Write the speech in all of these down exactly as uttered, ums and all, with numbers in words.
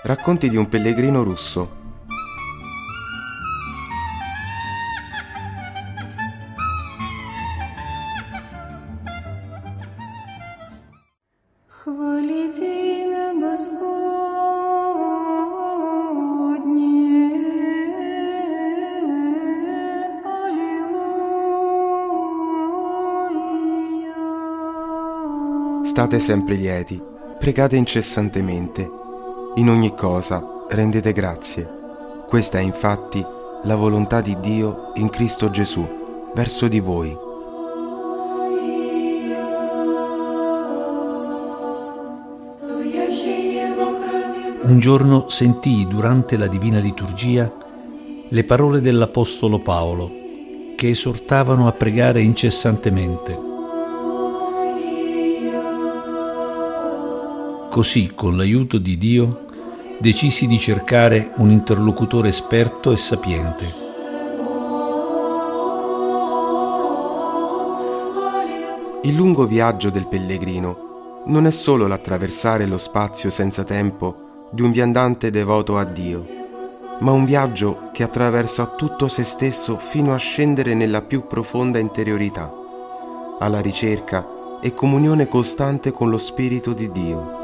Racconti di un pellegrino russo. State sempre lieti, pregate incessantemente, in ogni cosa rendete grazie. Questa è infatti la volontà di Dio in Cristo Gesù, verso di voi. Un giorno sentii durante la Divina Liturgia le parole dell'Apostolo Paolo che esortavano a pregare incessantemente. Così, con l'aiuto di Dio, decisi di cercare un interlocutore esperto e sapiente. Il lungo viaggio del pellegrino non è solo l'attraversare lo spazio senza tempo di un viandante devoto a Dio, ma un viaggio che attraversa tutto se stesso fino a scendere nella più profonda interiorità, alla ricerca e comunione costante con lo Spirito di Dio.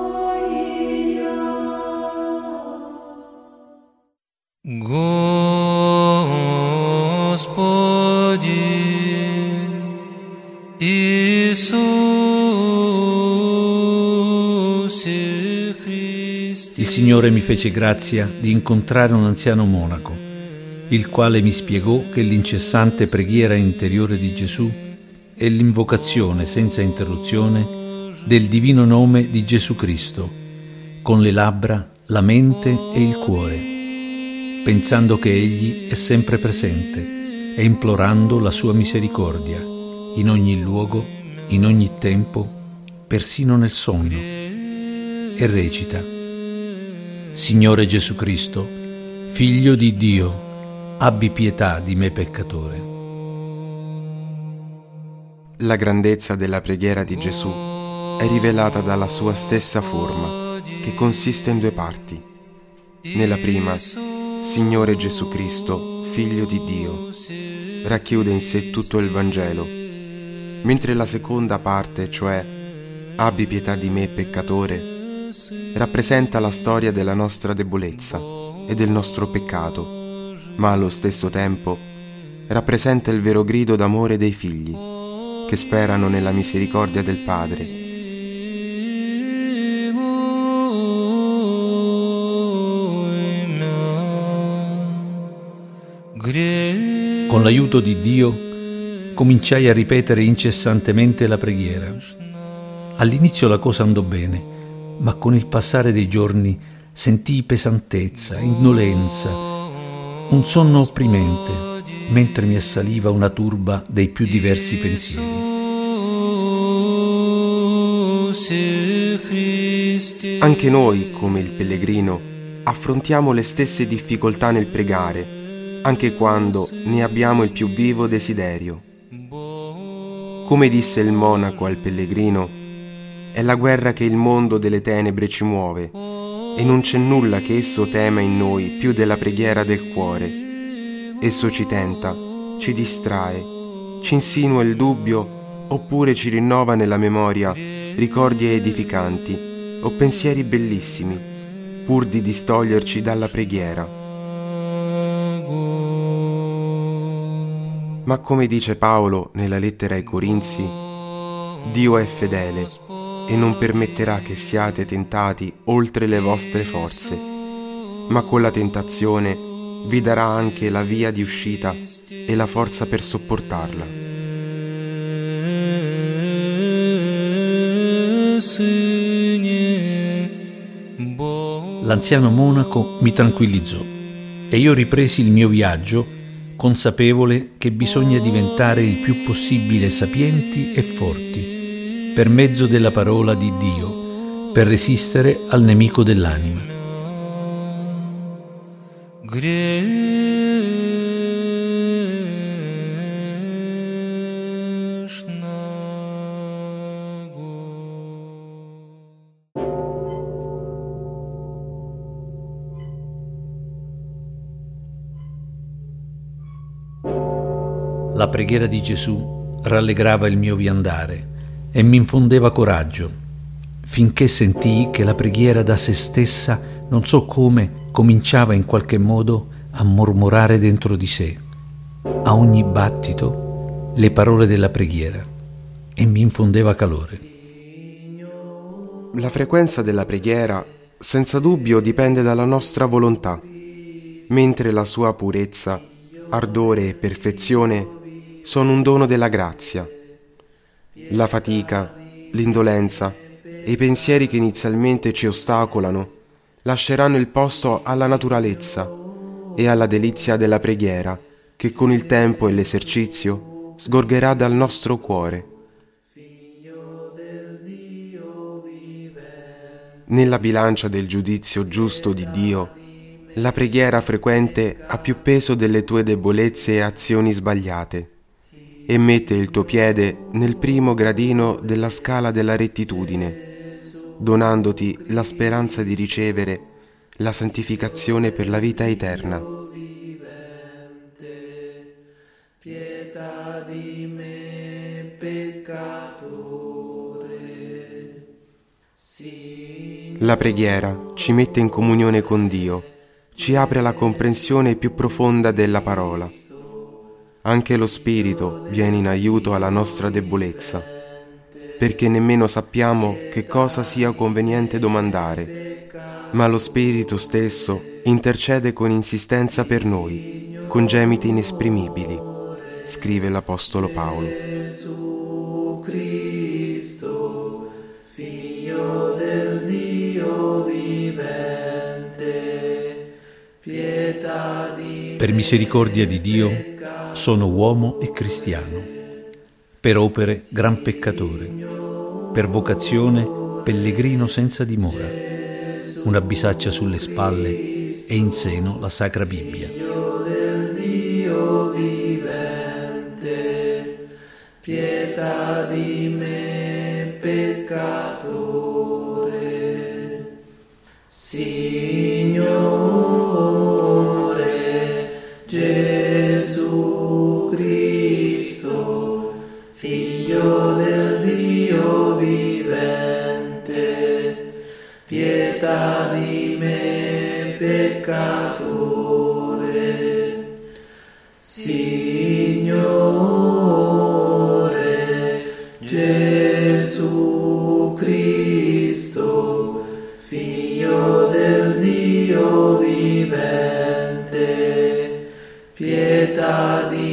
Il Signore mi fece grazia di incontrare un anziano monaco, il quale mi spiegò che l'incessante preghiera interiore di Gesù è l'invocazione senza interruzione del divino nome di Gesù Cristo, con le labbra, la mente e il cuore, pensando che Egli è sempre presente e implorando la sua misericordia in ogni luogo, in ogni tempo, persino nel sonno, e recita: Signore Gesù Cristo, Figlio di Dio, abbi pietà di me peccatore. La grandezza della preghiera di Gesù è rivelata dalla sua stessa forma, che consiste in due parti. Nella prima, Signore Gesù Cristo, Figlio di Dio, racchiude in sé tutto il Vangelo, mentre la seconda parte, cioè abbi pietà di me peccatore, rappresenta la storia della nostra debolezza e del nostro peccato, ma allo stesso tempo rappresenta il vero grido d'amore dei figli, che sperano nella misericordia del Padre. Con l'aiuto di Dio cominciai a ripetere incessantemente la preghiera. All'inizio la cosa andò bene, ma con il passare dei giorni sentii pesantezza, indolenza, un sonno opprimente, mentre mi assaliva una turba dei più diversi pensieri. Anche noi, come il pellegrino, affrontiamo le stesse difficoltà nel pregare, anche quando ne abbiamo il più vivo desiderio. Come disse il monaco al pellegrino, è la guerra che il mondo delle tenebre ci muove, e non c'è nulla che esso tema in noi più della preghiera del cuore. Esso ci tenta, ci distrae, ci insinua il dubbio, oppure ci rinnova nella memoria ricordi edificanti o pensieri bellissimi, pur di distoglierci dalla preghiera. Ma come dice Paolo nella lettera ai Corinzi, Dio è fedele e non permetterà che siate tentati oltre le vostre forze, ma con la tentazione vi darà anche la via di uscita e la forza per sopportarla. L'anziano monaco mi tranquillizzò e io ripresi il mio viaggio, consapevole che bisogna diventare il più possibile sapienti e forti per mezzo della parola di Dio, per resistere al nemico dell'anima. La preghiera di Gesù rallegrava il mio viandare e mi infondeva coraggio, finché sentii che la preghiera da se stessa, non so come, cominciava in qualche modo a mormorare dentro di sé, a ogni battito, le parole della preghiera, e mi infondeva calore. La frequenza della preghiera, senza dubbio, dipende dalla nostra volontà, mentre la sua purezza, ardore e perfezione sono un dono della grazia. La fatica, l'indolenza e i pensieri che inizialmente ci ostacolano lasceranno il posto alla naturalezza e alla delizia della preghiera che con il tempo e l'esercizio sgorgerà dal nostro cuore. Nella bilancia del giudizio giusto di Dio, la preghiera frequente ha più peso delle tue debolezze e azioni sbagliate e mette il tuo piede nel primo gradino della scala della rettitudine, donandoti la speranza di ricevere la santificazione per la vita eterna. Pietà di me, peccatore. La preghiera ci mette in comunione con Dio, ci apre alla comprensione più profonda della parola. Anche lo Spirito viene in aiuto alla nostra debolezza, perché nemmeno sappiamo che cosa sia conveniente domandare, ma lo Spirito stesso intercede con insistenza per noi, con gemiti inesprimibili, scrive l'Apostolo Paolo. Gesù Cristo, Figlio del Dio vivente, pietà di... Per misericordia di Dio sono uomo e cristiano, per opere gran peccatore, per vocazione pellegrino senza dimora, una bisaccia sulle spalle e in seno la Sacra Bibbia. Figlio del Dio vivente, pietà di me peccatore. Signore Gesù Cristo, Figlio del Dio vivente, pietà di me peccatore. Signore Gesù Cristo, Figlio del Dio vivente, pietà di